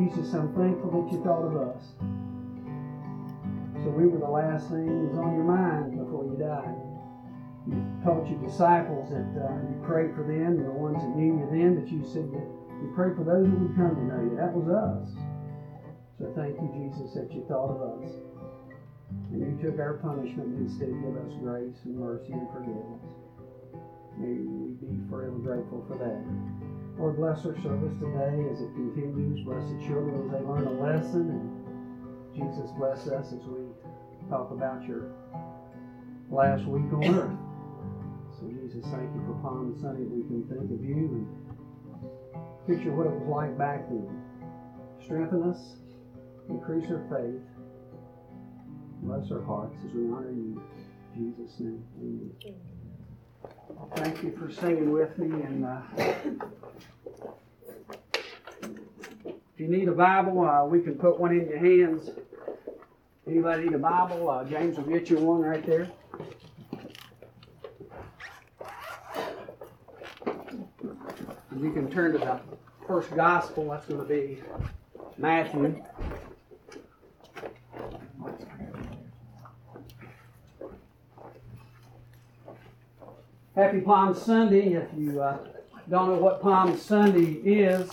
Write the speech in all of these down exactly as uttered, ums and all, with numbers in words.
Jesus, I'm thankful that you thought of us. So we were the last thing that was on your mind before you died. You taught your disciples that uh, you prayed for them, the ones that knew you then, but you said that you prayed for those who would come to know you. That was us. So thank you, Jesus, that you thought of us. And you took our punishment and instead give us grace and mercy and forgiveness. May we be forever grateful for that. Lord, bless our service today as it continues. Bless the children as they learn a lesson. And Jesus, bless us as we talk about your last week on earth. So Jesus, thank you for Palm Sunday. We can think of you and picture what it was like back then. Strengthen us, increase our faith, bless our hearts as we honor you. In Jesus' name, amen. Thank you for singing with me. And uh, if you need a Bible, uh, we can put one in your hands. Anybody need a Bible? Uh, James will get you one right there. You can turn to the first gospel. That's going to be Matthew. Happy Palm Sunday. If you uh, don't know what Palm Sunday is,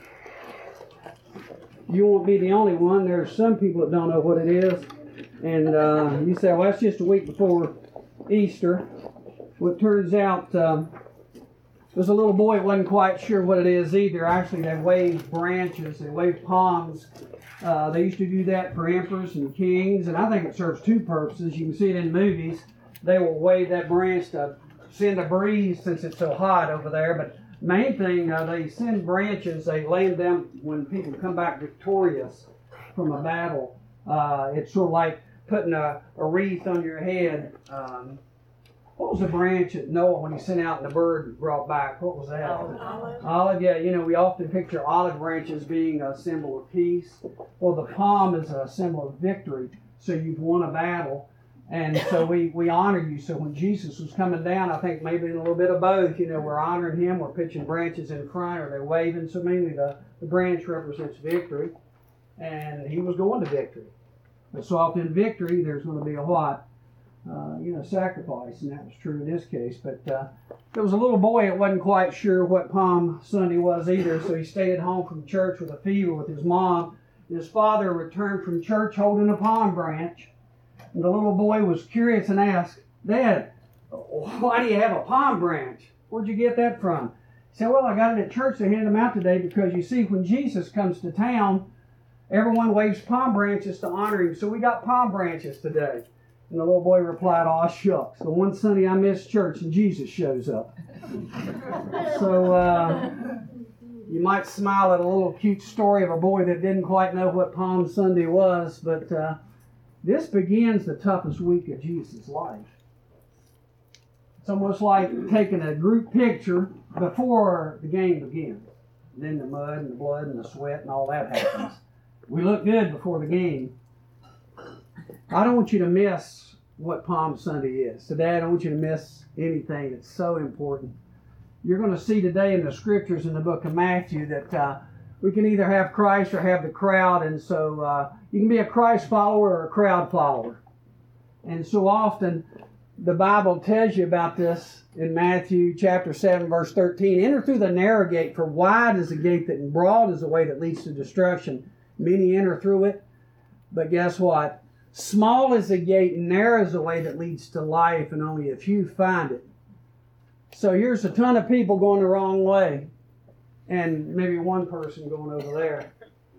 you won't be the only one. There are some people that don't know what it is. And uh, you say, well, that's just a week before Easter. Well, it turns out um, there's a little boy that wasn't quite sure what it is either. Actually, they waved branches, they waved palms. Uh, they used to do that for emperors and kings, and I think it serves two purposes. You can see it in movies. They will wave that branch to send a breeze since it's so hot over there. But main thing, uh, they send branches, they lay them down when people come back victorious from a battle. Uh, it's sort of like putting a, a wreath on your head. Um, What was the branch that Noah, when he sent out and the bird brought back? What was that? Olive. Olive, yeah. You know, we often picture olive branches being a symbol of peace. Well, the palm is a symbol of victory. So you've won a battle. And so we, we honor you. So when Jesus was coming down, I think maybe in a little bit of both, you know, we're honoring him, we're pitching branches in front, or they're waving. So mainly the, the branch represents victory. And he was going to victory. But so often in victory, there's going to be a what? Uh, you know, sacrifice, and that was true in this case. But uh, there was a little boy that wasn't quite sure what Palm Sunday was either, so he stayed at home from church with a fever with his mom. And his father returned from church holding a palm branch. And the little boy was curious and asked, Dad, why do you have a palm branch? Where'd you get that from? He said, well, I got it at church. They handed them out today because, you see, when Jesus comes to town, everyone waves palm branches to honor him. So we got palm branches today. And the little boy replied, aw, shucks. The one Sunday I missed church and Jesus shows up. So uh, you might smile at a little cute story of a boy that didn't quite know what Palm Sunday was, but uh, this begins the toughest week of Jesus' life. It's almost like taking a group picture before the game begins. And then the mud and the blood and the sweat and all that happens. We look good before the game. I don't want you to miss what Palm Sunday is. Today, I don't want you to miss anything that's so important. You're going to see today in the scriptures in the book of Matthew that uh, we can either have Christ or have the crowd. And so uh, you can be a Christ follower or a crowd follower. And so often the Bible tells you about this in Matthew chapter seven, verse thirteen. Enter through the narrow gate, for wide is the gate that and broad is the way that leads to destruction. Many enter through it. But guess what? Small is the gate and narrow is the way that leads to life, and only a few find it. So here's a ton of people going the wrong way, and maybe one person going over there.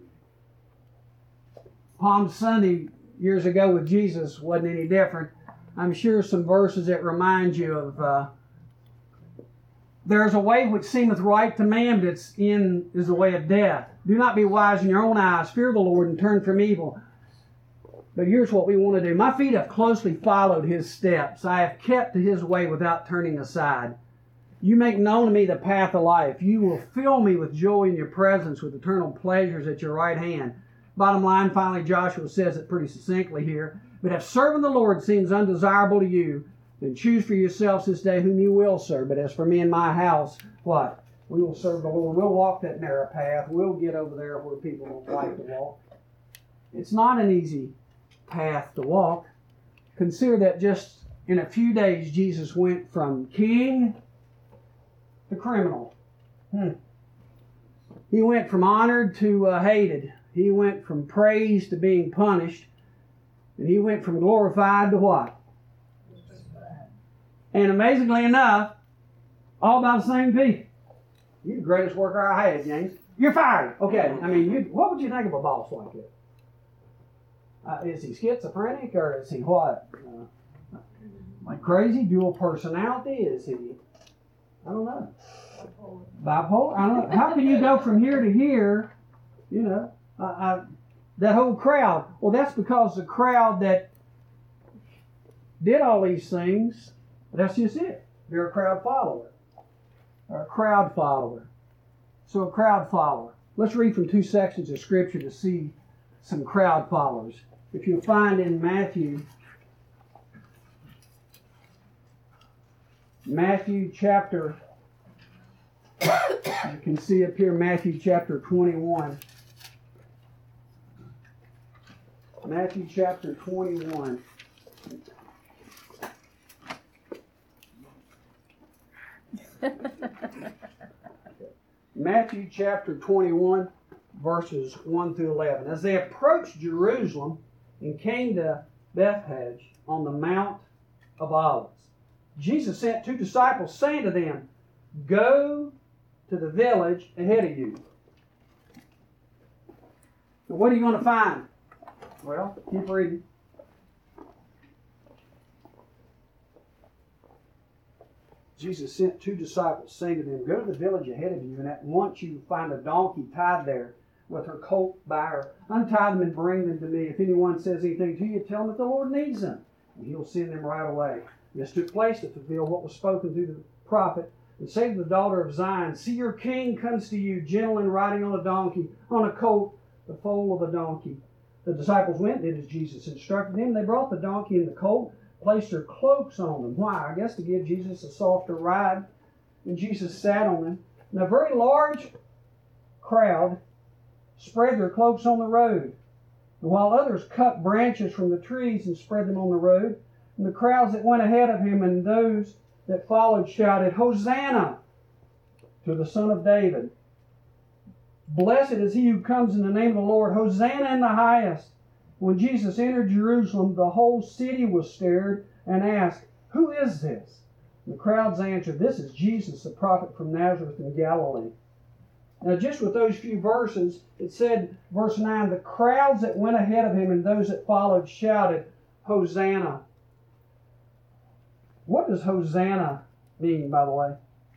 Palm Sunday years ago with Jesus wasn't any different. I'm sure some verses that remind you of uh, there's a way which seemeth right to man, but its end is the way of death. Do not be wise in your own eyes. Fear the Lord and turn from evil. But here's what we want to do. My feet have closely followed his steps. I have kept to his way without turning aside. You make known to me the path of life. You will fill me with joy in your presence, with eternal pleasures at your right hand. Bottom line, finally, Joshua says it pretty succinctly here. But if serving the Lord seems undesirable to you, then choose for yourselves this day whom you will serve. But as for me and my house, what? We will serve the Lord. We'll walk that narrow path. We'll get over there where people don't like to walk. It's not an easy path to walk. Consider that just in a few days, Jesus went from king to criminal. Hmm. He went from honored to uh, hated. He went from praised to being punished. And he went from glorified to what? And amazingly enough, all by the same people. You're the greatest worker I had, James. You're fired. Okay, I mean, you, what would you think of a boss like that? Uh, is he schizophrenic or is he what? Uh, like crazy? Dual personality? Is he, I don't know. Bipolar? I don't know. How can you go from here to here, you know, uh, uh, that whole crowd? Well, that's because the crowd that did all these things, that's just it. They're a crowd follower. Or a crowd follower. So a crowd follower. Let's read from two sections of Scripture to see some crowd followers. If you'll find in Matthew, Matthew chapter, you can see up here Matthew chapter twenty-one. Matthew chapter twenty-one. Matthew chapter twenty-one, verses one through eleven. As they approached Jerusalem and came to Bethphage on the Mount of Olives, Jesus sent two disciples, saying to them, "Go to the village ahead of you." Now, what are you going to find? Well, keep reading. Jesus sent two disciples, saying to them, "Go to the village ahead of you, and at once you find a donkey tied there with her colt by her. Untie them and bring them to me. If anyone says anything to you, tell them that the Lord needs them, and he'll send them right away." This took place to fulfill what was spoken through the prophet. "And say to the daughter of Zion, see, your king comes to you, gentle and riding on a donkey, on a colt, the foal of a donkey." The disciples went and did as Jesus instructed them. They brought the donkey and the colt, placed their cloaks on them. Why? I guess to give Jesus a softer ride. And Jesus sat on them. And a very large crowd spread their cloaks on the road, and while others cut branches from the trees and spread them on the road. And the crowds that went ahead of him and those that followed shouted, "Hosanna to the Son of David. Blessed is he who comes in the name of the Lord. Hosanna in the highest." When Jesus entered Jerusalem, the whole city was stirred and asked, "Who is this?" And the crowds answered, "This is Jesus, the prophet from Nazareth in Galilee." Now, just with those few verses, it said, verse nine, the crowds that went ahead of him and those that followed shouted, "Hosanna." What does Hosanna mean, by the way?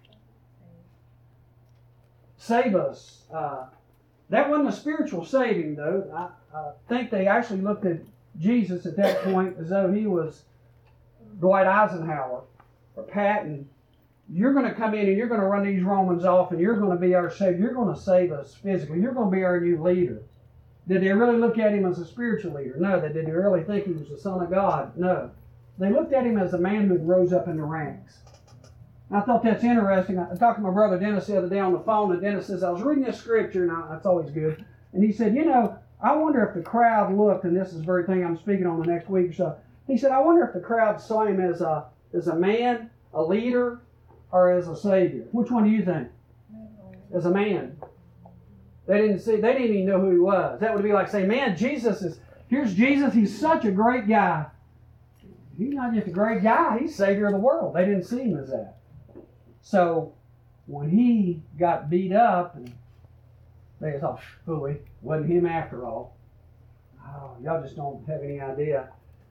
Save us. Uh, that wasn't a spiritual saving, though. I, I think they actually looked at Jesus at that point as though he was Dwight Eisenhower or Patton. You're going to come in and you're going to run these Romans off and you're going to be our Savior. You're going to save us physically. You're going to be our new leader. Did they really look at him as a spiritual leader? No. Did they really think he was the Son of God? No. They looked at him as a man who rose up in the ranks. I thought that's interesting. I talked to my brother Dennis the other day on the phone, and Dennis says, I was reading this scripture, and I, that's always good. And he said, you know, I wonder if the crowd looked, and this is the very thing I'm speaking on the next week or so. He said, I wonder if the crowd saw him as a, as a man, a leader, or as a savior. Which one do you think? As a man. They didn't see, they didn't even know who he was. That would be like saying, man, Jesus is, here's Jesus, he's such a great guy. He's not just a great guy, he's Savior of the world. They didn't see him as that. So when he got beat up, and they thought, phooey, wasn't him after all. Oh, y'all just don't have any idea.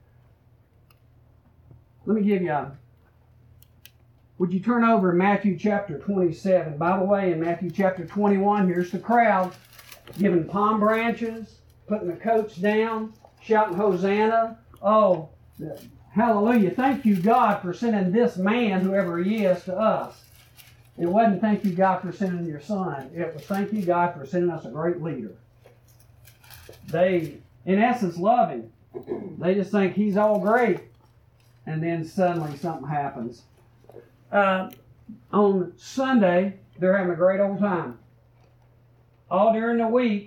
Let me give you a, would you turn over in Matthew chapter twenty-seven? By the way, in Matthew chapter twenty-one, here's the crowd giving palm branches, putting the coats down, shouting Hosanna. Oh, hallelujah. Thank you, God, for sending this man, whoever he is, to us. It wasn't thank you, God, for sending your son. It was thank you, God, for sending us a great leader. They, in essence, love him. They just think he's all great. And then suddenly something happens. Uh, on Sunday, They're having a great old time. All during the week,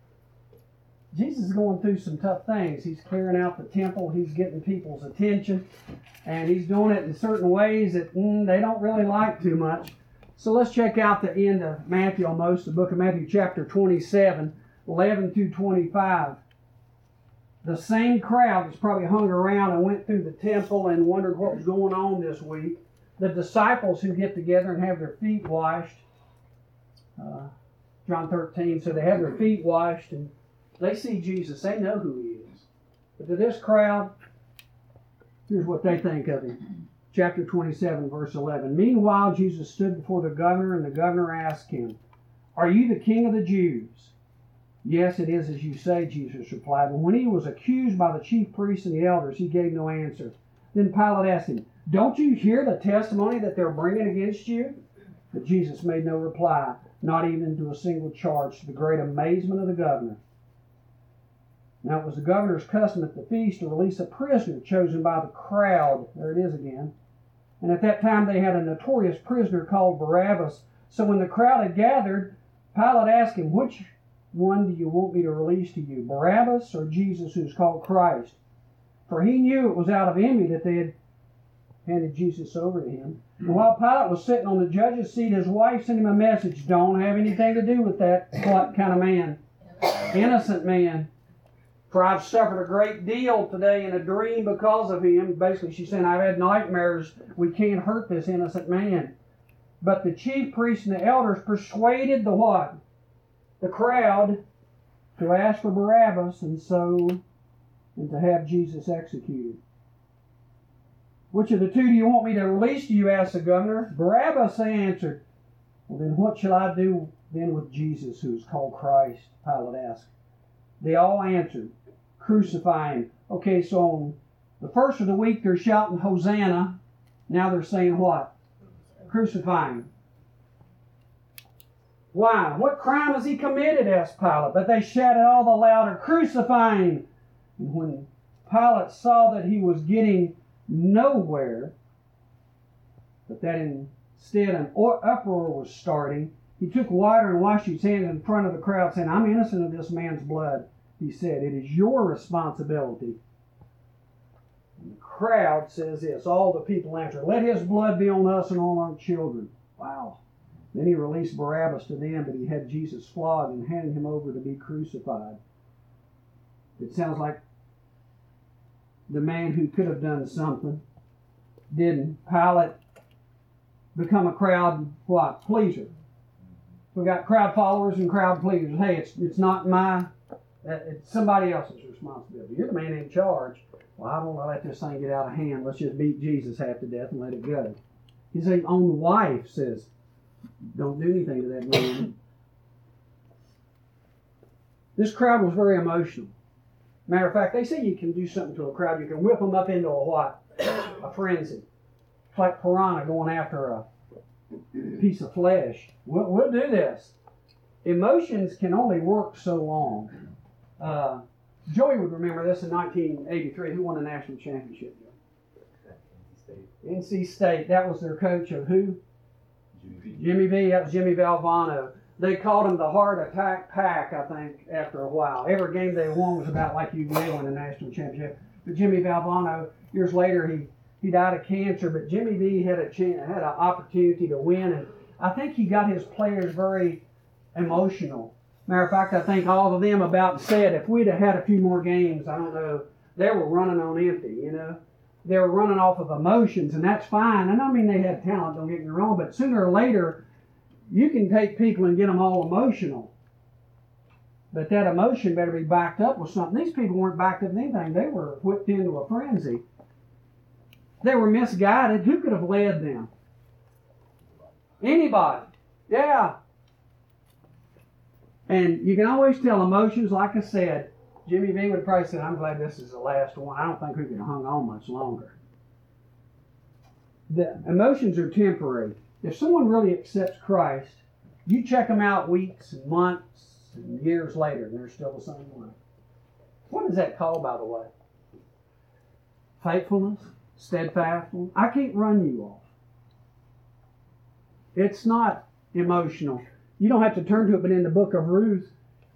Jesus is going through some tough things. He's clearing out the temple. He's getting people's attention. And he's doing it in certain ways that mm, they don't really like too much. So let's check out the end of Matthew almost, the book of Matthew chapter twenty-seven, eleven through twenty-five. The same crowd that's probably hung around and went through the temple and wondered what was going on this week. The disciples who get together and have their feet washed. Uh, John thirteen, so they have their feet washed and they see Jesus. They know who he is. But to this crowd, here's what they think of him. Chapter twenty-seven, verse eleven. Meanwhile, Jesus stood before the governor, and the governor asked him, "Are you the king of the Jews?" "Yes, it is as you say," Jesus replied. But when he was accused by the chief priests and the elders, he gave no answer. Then Pilate asked him, "Don't you hear the testimony that they're bringing against you?" But Jesus made no reply, not even to a single charge, to the great amazement of the governor. Now it was the governor's custom at the feast to release a prisoner chosen by the crowd. There it is again. And at that time they had a notorious prisoner called Barabbas. So when the crowd had gathered, Pilate asked him, "Which one do you want me to release to you, Barabbas or Jesus who's called Christ?" For he knew it was out of envy that they had handed Jesus over to him. And while Pilate was sitting on the judge's seat, his wife sent him a message: "Don't have anything to do with that kind of man. Innocent man. For I've suffered a great deal today in a dream because of him." Basically, she's saying, "I've had nightmares. We can't hurt this innocent man." But the chief priests and the elders persuaded the what? The crowd to ask for Barabbas and so and to have Jesus executed. "Which of the two do you want me to release to you?" asked the governor. "Barabbas," they answered. "Well, then what shall I do then with Jesus who is called Christ?" Pilate asked. They all answered, "Crucify him." Okay, so on the first of the week they're shouting Hosanna. Now they're saying what? Crucify him. "Why? What crime has he committed?" asked Pilate. But they shouted all the louder, "Crucify him." And when Pilate saw that he was getting nowhere, but that instead an uproar was starting, he took water and washed his hands in front of the crowd, saying, "I'm innocent of this man's blood." He said, "It is your responsibility." And the crowd says this, all the people answer, "Let his blood be on us and on our children." Wow. Then he released Barabbas to them, but he had Jesus flogged and handed him over to be crucified. It sounds like the man who could have done something didn't. Pilate become a crowd what? Pleaser. We got crowd followers and crowd pleasers. Hey, it's it's not my, it's somebody else's responsibility. You're the man in charge. Well, I don't want to let this thing get out of hand. Let's just beat Jesus half to death and let it go. His own wife says, "Don't do anything to that man." This crowd was very emotional. Matter of fact, they say you can do something to a crowd. You can whip them up into a what? A frenzy. It's like piranha going after a piece of flesh. We'll, we'll do this. Emotions can only work so long. Uh, Joey would remember this in nineteen eighty-three. Who won the national championship? N C State. That was their coach of who? Jimmy V. Jimmy V. That was Jimmy Valvano. They called him the Heart Attack Pack, I think, after a while. Every game they won was about like you will in the national championship. But Jimmy Valvano, years later, he, he died of cancer, but Jimmy V had a chance, had an opportunity to win, and I think he got his players very emotional. Matter of fact, I think all of them about said if we'd have had a few more games, I don't know, they were running on empty, you know. They were running off of emotions, and that's fine. And I mean they had talent, don't get me wrong, but sooner or later, you can take people and get them all emotional. But that emotion better be backed up with something. These people weren't backed up with anything. They were whipped into a frenzy. They were misguided. Who could have led them? Anybody. Yeah. And you can always tell emotions, like I said, Jimmy V would probably say, "I'm glad this is the last one. I don't think we could have hung on much longer." The emotions are temporary. If someone really accepts Christ, you check them out weeks and months and years later, and they're still the same way. What is that called, by the way? Faithfulness? Steadfastness? I can't run you off. It's not emotional. You don't have to turn to it, but in the book of Ruth,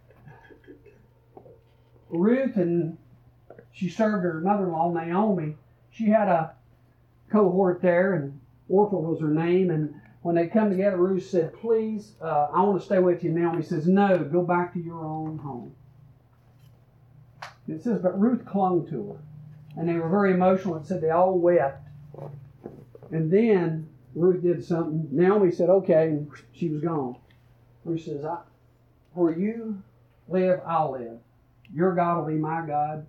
Ruth, and she served her mother-in-law, Naomi. She had a cohort there, and Orpah was her name. And when they come together, Ruth said, please, uh, I want to stay with you. Naomi says, no, go back to your own home. It says, but Ruth clung to her. And they were very emotional. It said they all wept. And then Ruth did something. Naomi said, okay, and she was gone. Ruth says, I, where you live, I'll live. Your God will be my God.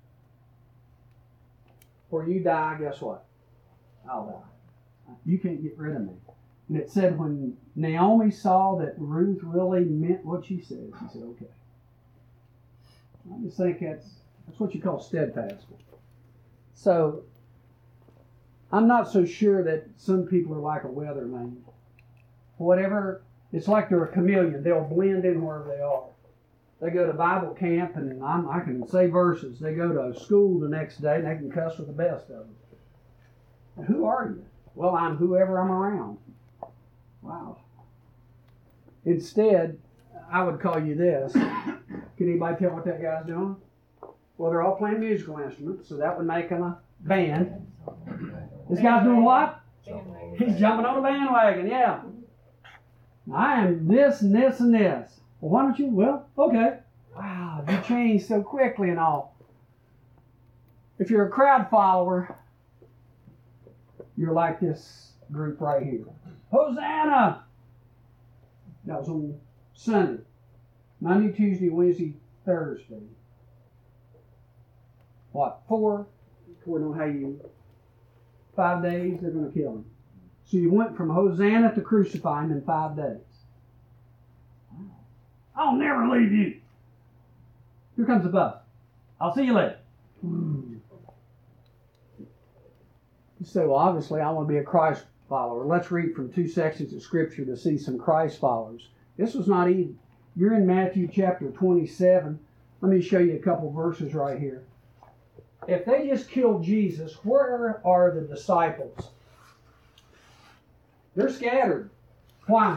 Where you die, guess what? I'll die. You can't get rid of me. And it said when Naomi saw that Ruth really meant what she said, she said, okay. I just think that's, that's what you call steadfast. So, I'm not so sure that some people are like a weatherman. Whatever, it's like they're a chameleon. They'll blend in wherever they are. They go to Bible camp, and I'm, I can say verses. They go to school the next day, and they can cuss with the best of them. And who are you? Well, I'm whoever I'm around. Wow. Instead, I would call you this. Can anybody tell what that guy's doing? Well, they're all playing musical instruments, so that would make them a band. This guy's doing what? He's jumping on a bandwagon, yeah. I am this and this and this. Well, why don't you? Well, okay. Wow, you changed so quickly and all. If you're a crowd follower, you're like this group right here. Hosanna! That was on Sunday. Monday, Tuesday, Wednesday, Thursday. What? Four? According on how you... Five days, they're going to kill him. So you went from Hosanna to crucify him in five days. I'll never leave you. Here comes the bus. I'll see you later. You say, well, obviously I want to be a Christ follower. Let's read from two sections of Scripture to see some Christ followers. This was not easy. You're in Matthew chapter twenty-seven. Let me show you a couple verses right here. If they just killed Jesus, where are the disciples? They're scattered. Why?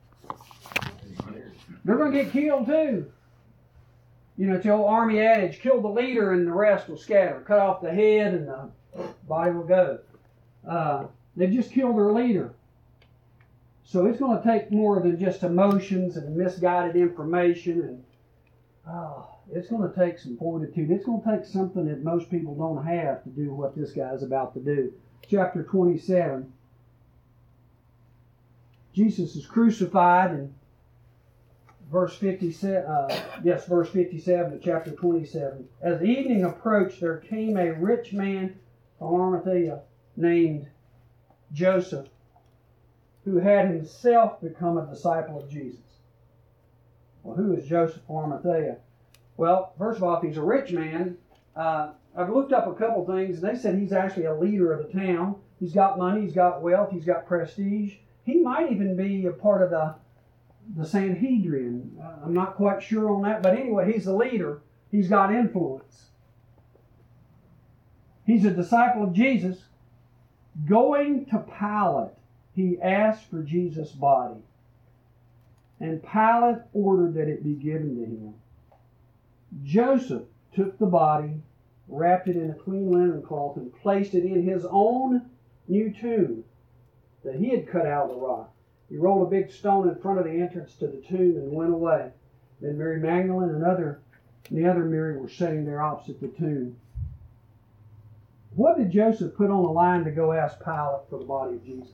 They're going to get killed too. You know, it's the old army adage, kill the leader and the rest will scatter. Cut off the head and the body will go. Uh, they just killed their leader. So it's going to take more than just emotions and misguided information. And oh, it's going to take some fortitude. It's going to take something that most people don't have to do what this guy's about to do. Chapter twenty-seven. Jesus is crucified, and verse fifty-seven, uh, yes, verse fifty-seven of chapter twenty-seven. As evening approached, there came a rich man from Arimathea named Joseph, who had himself become a disciple of Jesus. Well, who is Joseph of Arimathea? Well, first of all, if he's a rich man, uh, I've looked up a couple things, and they said he's actually a leader of the town. He's got money, he's got wealth, he's got prestige. He might even be a part of the the Sanhedrin. Uh, I'm not quite sure on that, but anyway, he's the leader. He's got influence. He's a disciple of Jesus. Going to Pilate, he asked for Jesus' body. And Pilate ordered that it be given to him. Joseph took the body, wrapped it in a clean linen cloth, and placed it in his own new tomb that he had cut out of the rock. He rolled a big stone in front of the entrance to the tomb and went away. Then Mary Magdalene and other, and the other Mary were sitting there opposite the tomb. What did Joseph put on the line to go ask Pilate for the body of Jesus?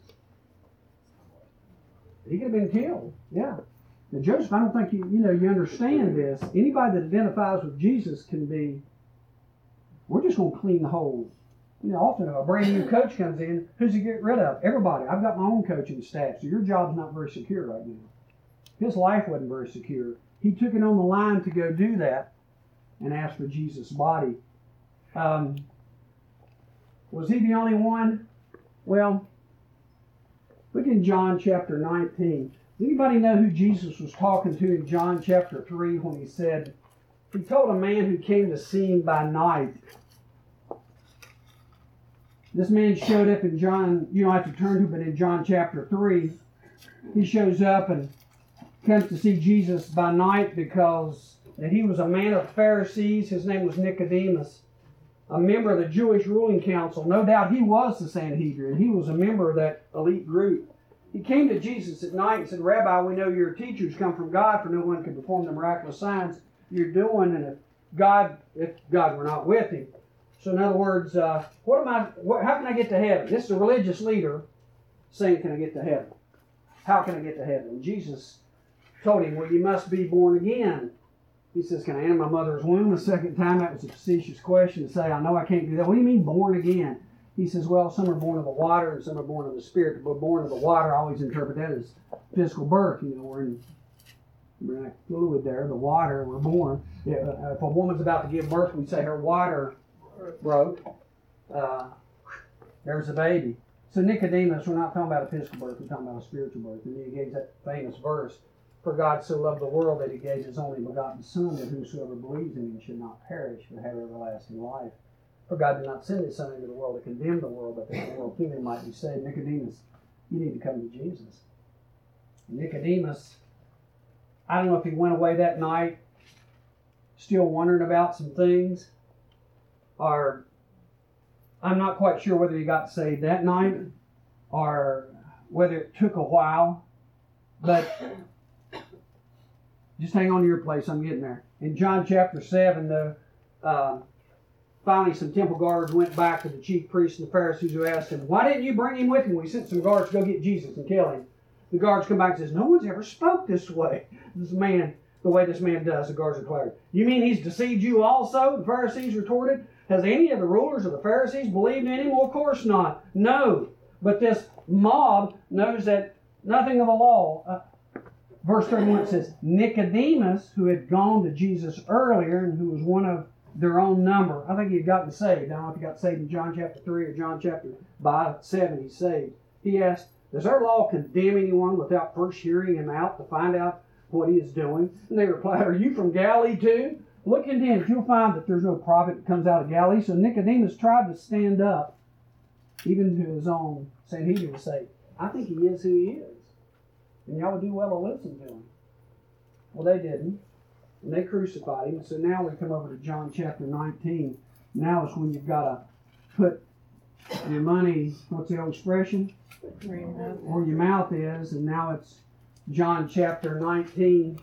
He could have been killed. Yeah. Now, Joseph, I don't think you, you know, you understand this. Anybody that identifies with Jesus can be, we're just going to clean the whole. You know, often if a brand new coach comes in, who's he get rid of? Everybody. I've got my own coaching staff, so your job's not very secure right now. His life wasn't very secure. He took it on the line to go do that and ask for Jesus' body. Um, was he the only one? Well, look in John chapter nineteen. Does anybody know who Jesus was talking to in John chapter three when he said, he told a man who came to see him by night. This man showed up in John, you don't have to turn to, but in John chapter three, He shows up and comes to see Jesus by night because that he was a man of the Pharisees. His name was Nicodemus, a member of the Jewish ruling council. No doubt he was the Sanhedrin. He was a member of that elite group. He came to Jesus at night and said, Rabbi, we know your teachers come from God, for no one can perform the miraculous signs you're doing, and if God, if God were not with him. So in other words, uh, what am I? What, how can I get to heaven? This is a religious leader saying, can I get to heaven? How can I get to heaven? And Jesus told him, well, you must be born again. He says, can I enter my mother's womb a second time? That was a facetious question to say, I know I can't do that. What do you mean born again? He says, well, some are born of the water and some are born of the Spirit. But born of the water, I always interpret that as physical birth. You know, we're in, we're in that fluid there, the water, we're born. Yeah, if a woman's about to give birth, we say her water broke. Uh, there's a baby. So Nicodemus, we're not talking about a physical birth, we're talking about a spiritual birth. And he gave that famous verse, for God so loved the world that he gave his only begotten Son, that whosoever believes in him should not perish, but have everlasting life. For God did not send his Son into the world to condemn the world, but that the world through him might be saved. Nicodemus, you need to come to Jesus. And Nicodemus, I don't know if he went away that night still wondering about some things, or I'm not quite sure whether he got saved that night or whether it took a while, but just hang on to your place, I'm getting there. In John chapter seven, the uh, finally some temple guards went back to the chief priests and the Pharisees, who asked him, why didn't you bring him with him? We sent some guards to go get Jesus and kill him. The guards come back and says, no one's ever spoke this way. This man, the way this man does, the guards declared. You mean he's deceived you also? The Pharisees retorted. Has any of the rulers of the Pharisees believed in him? Well, of course not. No. But this mob knows that nothing of the law. Uh, verse thirty-one says, Nicodemus, who had gone to Jesus earlier and who was one of their own number. I think he had gotten saved. I don't know if he got saved in John chapter three or John chapter by seven he's saved. He asked, does our law condemn anyone without first hearing him out to find out what he is doing? And they replied, are you from Galilee too? Look into him. You'll find that there's no prophet that comes out of Galilee. So Nicodemus tried to stand up, even to his own Sanhedrin, to say, I think he is who he is. And y'all would do well to listen to him. Well, they didn't. And they crucified him. So now we come over to John chapter nineteen. Now is when you've got to put your money, what's the old expression? Where your mouth is. Where your mouth is. And now it's John chapter nineteen.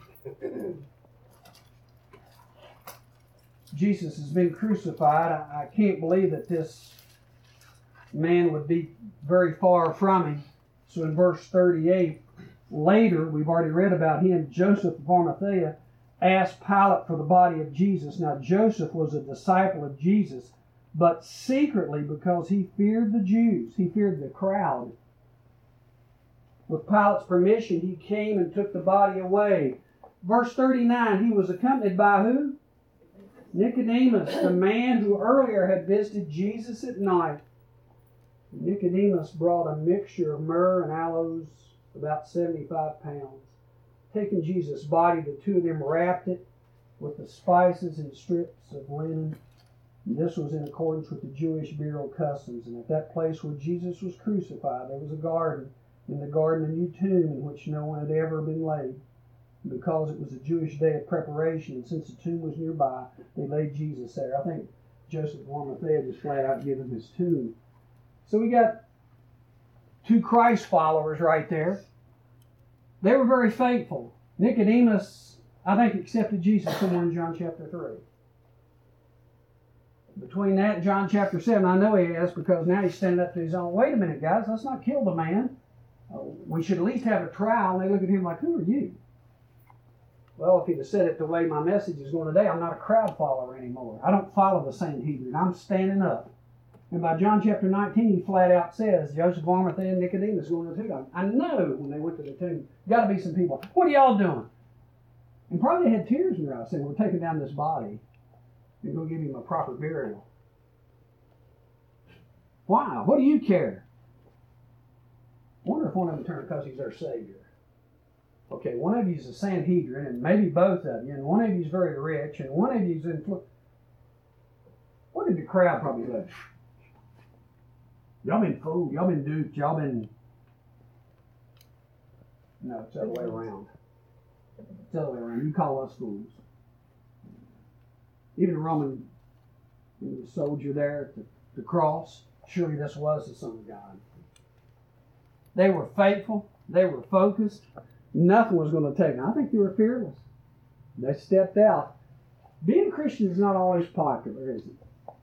Jesus has been crucified. I, I can't believe that this man would be very far from him. So in verse thirty-eight, later, we've already read about him, Joseph of Arimathea asked Pilate for the body of Jesus. Now Joseph was a disciple of Jesus, but secretly because he feared the Jews. He feared the crowd. With Pilate's permission, he came and took the body away. Verse thirty-nine, he was accompanied by who? Nicodemus, the man who earlier had visited Jesus at night. Nicodemus brought a mixture of myrrh and aloes, about seventy-five pounds. Taking Jesus' body, the two of them wrapped it with the spices and strips of linen. And this was in accordance with the Jewish burial customs. And at that place where Jesus was crucified, there was a garden. In the garden, a new tomb in which no one had ever been laid. And because it was a Jewish day of preparation, and since the tomb was nearby, they laid Jesus there. I think Joseph of Arimathea just flat out gave him his tomb. So we got two Christ followers right there. They were very faithful. Nicodemus, I think, accepted Jesus somewhere in John chapter three. Between that and John chapter seven, I know he has, because now he's standing up to his own. Wait a minute, guys, let's not kill the man. Uh, we should at least have a trial. And they look at him like, who are you? Well, if he'd have said it the way my message is going today, I'm not a crowd follower anymore. I don't follow the Sanhedrin. I'm standing up. And by John chapter nineteen, he flat out says, Joseph of Arimathea and Nicodemus going to the tomb. I know when they went to the tomb, got to be some people. What are y'all doing? And probably they had tears in their eyes saying, we're taking down this body and go give him a proper burial. Why? What do you care? I wonder if one of them turned because he's their Savior. Okay, one of you is a Sanhedrin, and maybe both of you, and one of you is very rich, and one of you is influ- What did the crowd probably say? Y'all been fooled. Y'all been duped. Y'all been... No, it's the other way around. It's the other way around. You call us fools. Even the Roman the soldier there at the, the cross, surely this was the Son of God. They were faithful. They were focused. Nothing was going to take them. I think they were fearless. They stepped out. Being a Christian is not always popular, is it?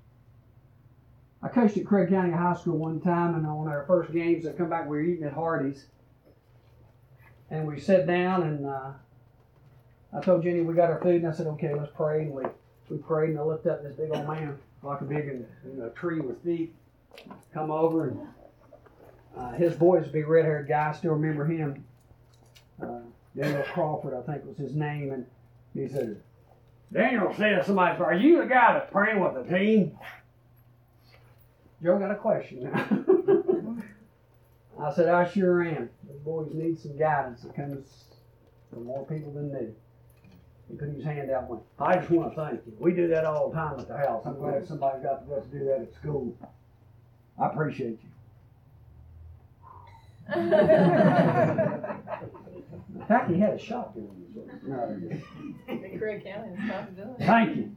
I coached at Craig County High School one time, and on our first games, I come back, we were eating at Hardee's. And we sat down, and uh, I told Jenny we got our food, and I said, okay, let's pray. And we, we prayed, and I looked up, and this big old man, like a big you know, tree with feet, come over, and uh, his boy was a big red-haired guy. I still remember him. Uh, Daniel Crawford, I think was his name, and he said, Daniel said, somebody, are you the guy that's praying with the team? Joe got a question now. I said, I sure am. Those boys need some guidance that comes from more people than me. He put his hand out and went, I just want to thank you. We do that all the time at the house. I'm glad somebody got the guts to do that at school. I appreciate you. In fact, he had a shotgun. The Craig County is not doing it. Thank you.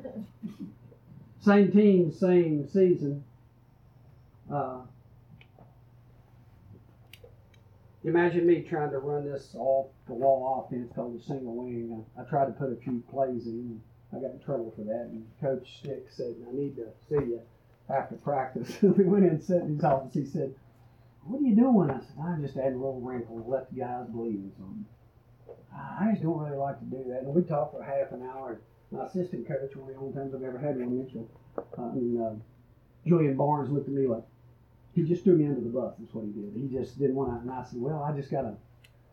Same team, same season. Uh, imagine me trying to run this off the wall offense called a single wing. I, I tried to put a few plays in. I got in trouble for that. And Coach Stick said, I need to see you after practice. We went in and sat in his office. He said, what are you doing? I said, I just added a little wrinkle and let the guys bleed or something. I just don't really like to do that. And we talked for half an hour. My assistant coach, one of the only times I've ever had one, Mitchell, uh, I mean, uh, Julian Barnes looked at me like, he just threw me under the bus, that's what he did. He just didn't want to, and I said, well, I just got to,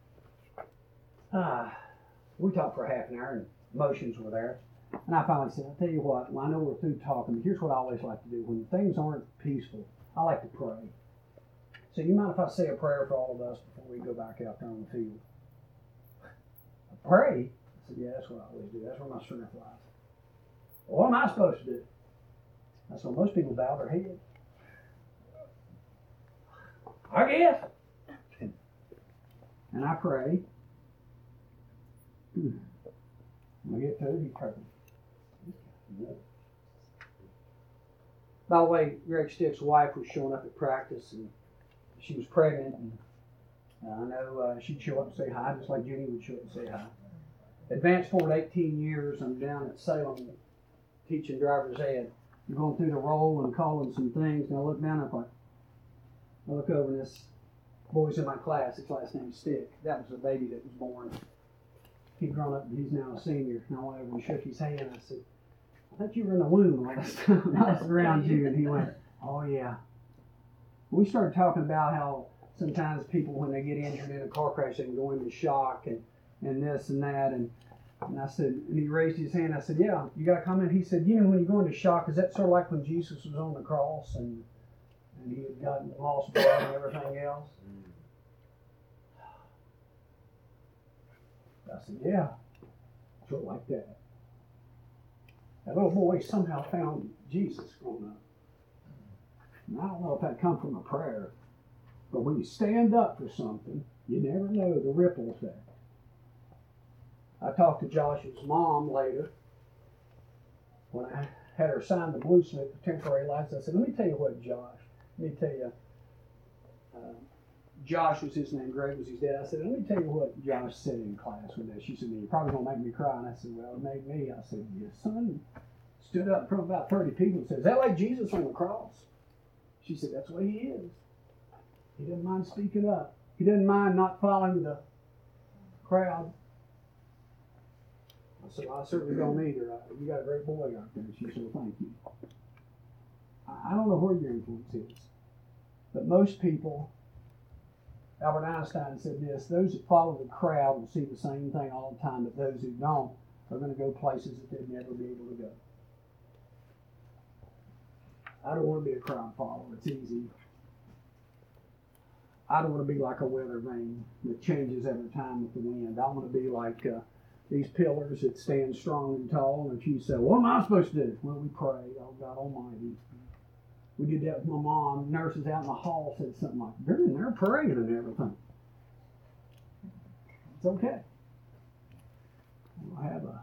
uh, we talked for half an hour and emotions were there. And I finally said, I'll tell you what, well, I know we're through talking, but here's what I always like to do. When things aren't peaceful, I like to pray. So you mind if I say a prayer for all of us before we go back out there on the field? Pray? I said, yeah, that's what I always do. That's where my strength lies. Well, what am I supposed to do? I said, most people bow their head. I guess. And I pray. When I get to it, he prays. By the way, Greg Stick's wife was showing up at practice, and she was pregnant, and I know uh, she'd show up and say hi, just like Jenny would show up and say hi. Advanced forward eighteen years, I'm down at Salem teaching driver's ed. I'm going through the roll and calling some things, and I look down and I thought, I look over and this boy's in my class, his last name's Stick. That was the baby that was born. He'd grown up and he's now a senior. And I went over and shook his hand and I said, I thought you were in the womb all this time. I was around you. And he went, oh yeah. We started talking about how sometimes people, when they get injured in a car crash, they can go into shock and, and this and that. And, and I said, and he raised his hand. I said, yeah, you got a comment? He said, you know, when you go into shock, is that sort of like when Jesus was on the cross and and he had gotten lost blood and everything else? I said, yeah, sort of like that. That little boy somehow found Jesus growing up. And I don't know if that come from a prayer, but when you stand up for something, you never know the ripple effect. I talked to Josh's mom later when I had her sign the blue slip for temporary license. I said, let me tell you what, Josh, let me tell you, uh, Josh was his name, Greg was his dad. I said, let me tell you what Josh said in class with this. She said, you're probably going to make me cry. And I said, well, it made me. I said, your son stood up in front of about thirty people and said, is that like Jesus on the cross? She said, that's the way he is. He doesn't mind speaking up. He doesn't mind not following the crowd. I said, well, I certainly don't either. You got a great boy out there. She said, well, thank you. I don't know where your influence is, but most people, Albert Einstein said this, those that follow the crowd will see the same thing all the time, but those who don't are going to go places that they'd never be able to go. I don't want to be a crowd follower. It's easy. I don't want to be like a weather vane that changes every time with the wind. I want to be like uh, these pillars that stand strong and tall. And if you say, what am I supposed to do? Well, we pray, oh God Almighty. We did that with my mom. Nurses out in the hall said something like, they're in there praying and everything. It's okay. We'll have a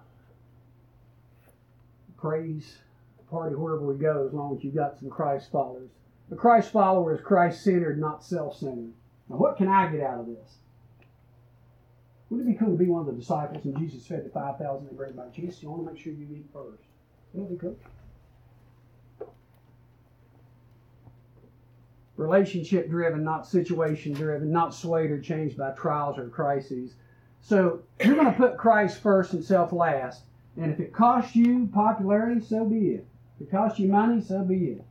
praise party wherever we go, as long as you've got some Christ followers. A Christ follower is Christ-centered, not self-centered. Now, what can I get out of this? Wouldn't it be cool to be one of the disciples and Jesus fed the five thousand and bring back Jesus? You want to make sure you eat first. Wouldn't it be cool? Relationship driven, not situation driven, not swayed or changed by trials or crises. So you're going to put Christ first and self last. And if it costs you popularity, so be it. If it costs you money, so be it.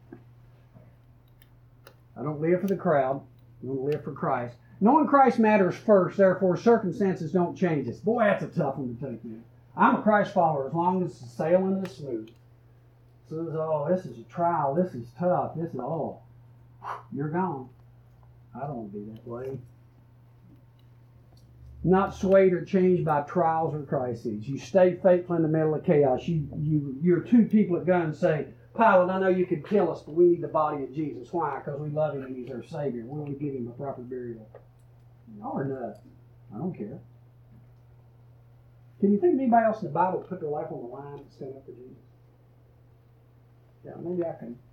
I don't live for the crowd. I don't live for Christ. Knowing Christ matters first, therefore circumstances don't change us. Boy, that's a tough one to take in. I'm a Christ follower as long as the sailing is smooth. So, oh, this is a trial. This is tough. This is, oh, you're gone. I don't want to be that way. Not swayed or changed by trials or crises. You stay faithful in the middle of chaos. You, you, you're two people at guns say, Pilate, I know you could kill us, but we need the body of Jesus. Why? Because we love him and he's our Savior. We'll give him a proper burial. Y'all are nuts. I don't care. Can you think of anybody else in the Bible that put their life on the line and stand up for Jesus? Yeah, maybe I can.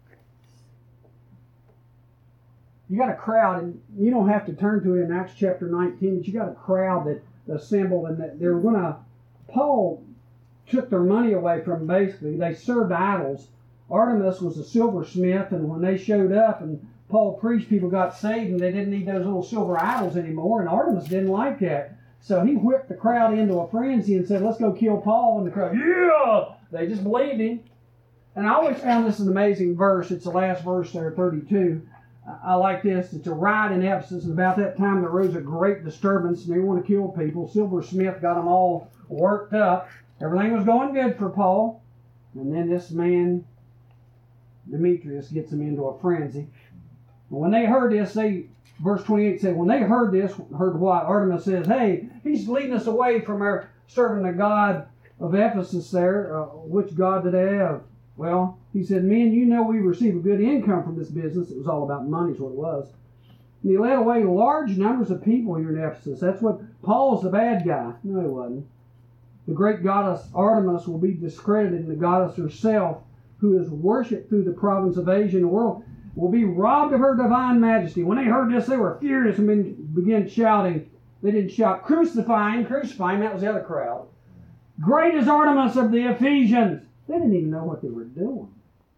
You got a crowd, and you don't have to turn to it in Acts chapter nineteen, but you got a crowd that assembled, and that they're going to, Paul took their money away from them, basically. They served idols. Artemis was a silversmith, and when they showed up and Paul preached, people got saved, and they didn't need those little silver idols anymore, and Artemis didn't like that. So he whipped the crowd into a frenzy and said, let's go kill Paul, and the crowd, yeah! They just believed him. And I always found this an amazing verse. It's the last verse there, thirty-two. I like this. It's a riot in Ephesus, and about that time there arose a great disturbance, and they want to kill people. Silversmith got them all worked up. Everything was going good for Paul. And then this man, Demetrius, gets them into a frenzy. And when they heard this, they, verse twenty-eight said, when they heard this, heard what? Artemis says, hey, he's leading us away from our serving the God of Ephesus there. Uh, which God did they have? Well, he said, men, you know we receive a good income from this business. It was all about money is what it was. And he led away large numbers of people here in Ephesus. That's what, Paul's the bad guy. No, he wasn't. The great goddess Artemis will be discredited, and the goddess herself, who is worshipped through the province of Asia and the world, will be robbed of her divine majesty. When they heard this, they were furious and began shouting. They didn't shout, crucify him, crucify him. That was the other crowd. Great is Artemis of the Ephesians. They didn't even know what they were doing.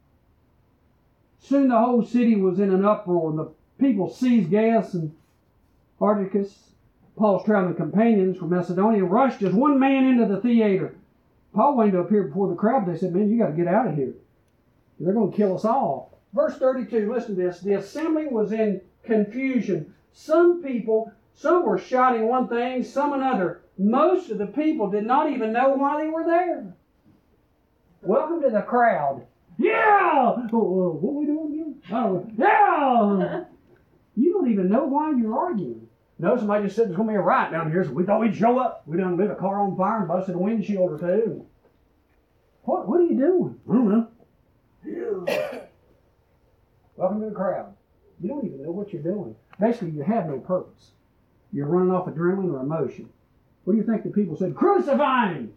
Soon the whole city was in an uproar, and the people seized Gaius and Aristarchus, Paul's traveling companions from Macedonia, rushed as one man into the theater. Paul went to appear before the crowd. They said, man, you got to get out of here. They're going to kill us all. Verse thirty-two, listen to this. The assembly was in confusion. Some people, some were shouting one thing, some another. Most of the people did not even know why they were there. Welcome to the crowd. Yeah! Oh, what are we doing again? Oh, yeah! You don't even know why you're arguing. No, somebody just said there's going to be a riot down here, so we thought we'd show up. We done lit a car on fire and busted a windshield or two. What, what are you doing? I don't know. Yeah. Welcome to the crowd. You don't even know what you're doing. Basically, you have no purpose. You're running off adrenaline or emotion. What do you think the people said? Crucify him!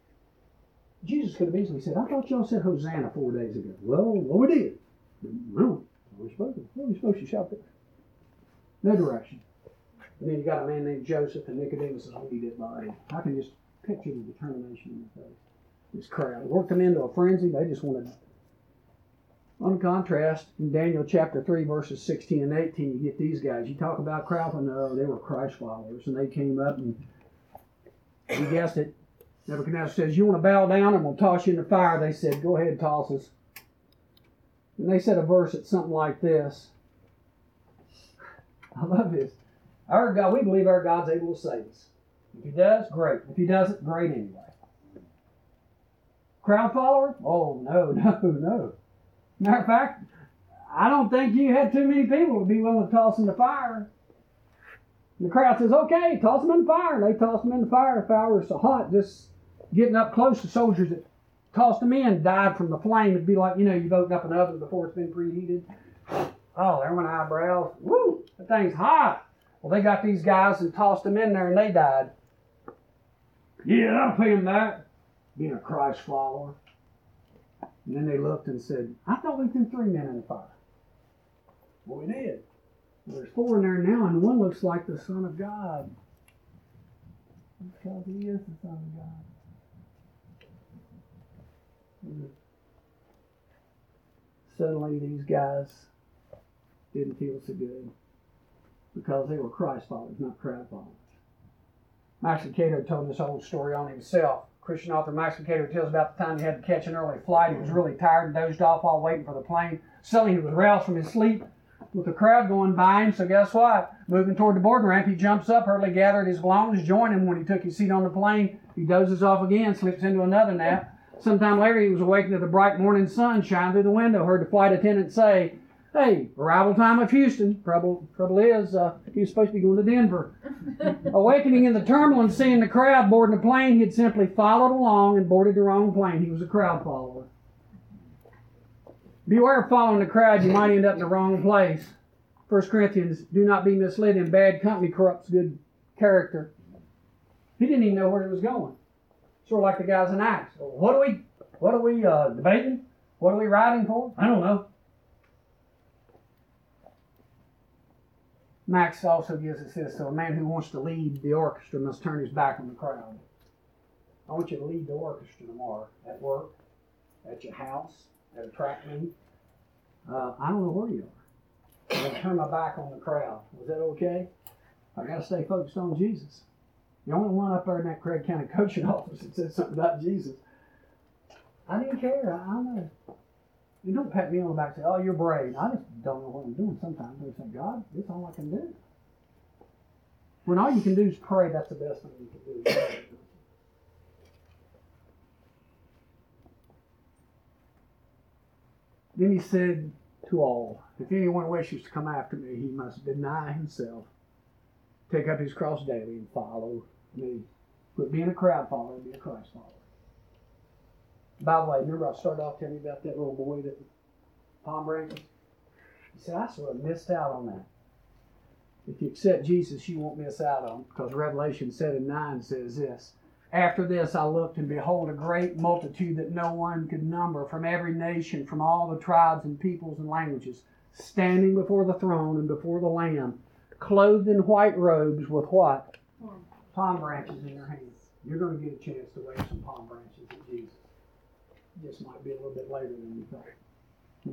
Jesus could have easily said, I thought y'all said Hosanna four days ago. Well, well we did. No, we're supposed to. What are we supposed to shout there? No direction. And then you got a man named Joseph, and Nicodemus is lead it by. I can just picture the determination in their face. This crowd worked them into a frenzy. They just wanted. On contrast, in Daniel chapter three, verses sixteen and eighteen, you get these guys. You talk about crowd, and no, they were Christ followers, and they came up, and you guessed it. Nebuchadnezzar says, you want to bow down and we'll toss you in the fire. They said, go ahead, toss us. And they said a verse that's something like this. I love this. Our God, we believe our God's able to save us. If he does, great. If he doesn't, great anyway. Crowd follower? Oh, no, no, no. Matter of fact, I don't think you had too many people who would be willing to toss in the fire. And the crowd says, okay, toss them in the fire. And they tossed them in the fire. The fire was so hot, just getting up close to soldiers that tossed them in died from the flame. It'd be like, you know, you've opened up an oven before it's been preheated. Oh, there went eyebrows. Woo, that thing's hot. Well, they got these guys and tossed them in there and they died. Yeah, that'll pay him back. Being a Christ follower. And then they looked and said, I thought we threw three men in the fire. Well, we did. Well, there's four in there now, and one looks like the Son of God. Because he is the Son of God. And suddenly these guys didn't feel so good because they were Christ followers, not crowd followers. Max Lucado told this old story on himself. Christian author Max Lucado tells about the time he had to catch an early flight. He was really tired and dozed off while waiting for the plane. Suddenly he was roused from his sleep with the crowd going by him. So guess what? Moving toward the boarding ramp, he jumps up, hurriedly gathered his belongings, joined him. When he took his seat on the plane, he dozes off again, slips into another nap. Sometime later, he was awakened to the bright morning sun shining through the window. Heard the flight attendant say, "Hey, arrival time of Houston." Trouble, trouble is, uh, he was supposed to be going to Denver. Awakening in the terminal and seeing the crowd boarding the plane, he had simply followed along and boarded the wrong plane. He was a crowd follower. Beware of following the crowd. You might end up in the wrong place. First Corinthians, do not be misled. In bad company corrupts good character. He didn't even know where he was going. Sort of like the guys in Acts. What are we, what are we uh, debating? What are we riding for? I don't know. Max also gives us this. So a man who wants to lead the orchestra must turn his back on the crowd. I want you to lead the orchestra tomorrow at work, at your house, at a track meet. Uh, I don't know where you are. I'm going to turn my back on the crowd. Was that okay? I got to stay focused on Jesus. The only one up there in that Craig County coaching office that said something about Jesus. I didn't care. I, I don't know. You don't pat me on the back and say, "Oh, you're brave." I just don't know what I'm doing sometimes. I say, "God, this is all I can do." When all you can do is pray, that's the best thing you can do. Then he said to all, "If anyone wishes to come after me, he must deny himself, take up his cross daily, and follow me." Quit being a crowd follower and be a Christ follower. By the way, remember I started off telling you about that little boy that palm branches? He said, I sort of missed out on that. If you accept Jesus, you won't miss out on it, because Revelation seven nine says this, "After this I looked, and behold, a great multitude that no one could number, from every nation, from all the tribes and peoples and languages, standing before the throne and before the Lamb, clothed in white robes with what? Palm branches in their hands." You're going to get a chance to wave some palm branches at Jesus. It just might be a little bit later than you thought. Hmm.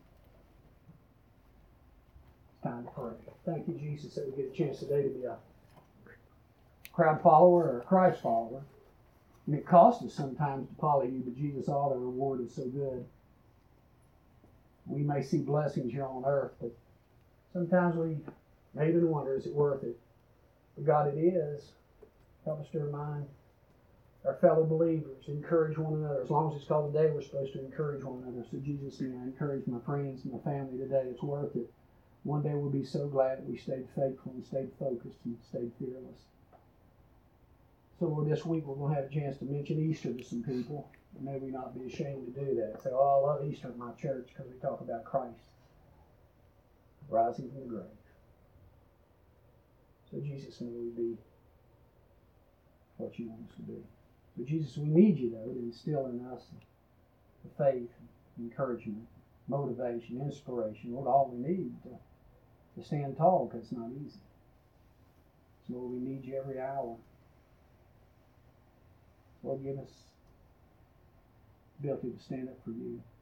It's time to pray. Thank you, Jesus, that we get a chance today to be a crowd follower or a Christ follower. And it costs us sometimes to follow you, but Jesus, all the reward is so good. We may see blessings here on earth, but sometimes we may even wonder, is it worth it? But God, it is. Help us to remind our fellow believers, encourage one another. As long as it's called a day, we're supposed to encourage one another. So Jesus, may I encourage my friends and my family today. It's worth it. One day we'll be so glad that we stayed faithful and stayed focused and stayed fearless. So Lord, this week we're going to have a chance to mention Easter to some people. And may we not be ashamed to do that. Say, "Oh, I love Easter at my church," because we talk about Christ rising from the grave. So Jesus, may we be what you want us to be. But Jesus, we need you, though, to instill in us the faith, encouragement, motivation, inspiration. Lord, all we need to, to stand tall, because it's not easy. So, Lord, we need you every hour. Lord, give us the ability to stand up for you.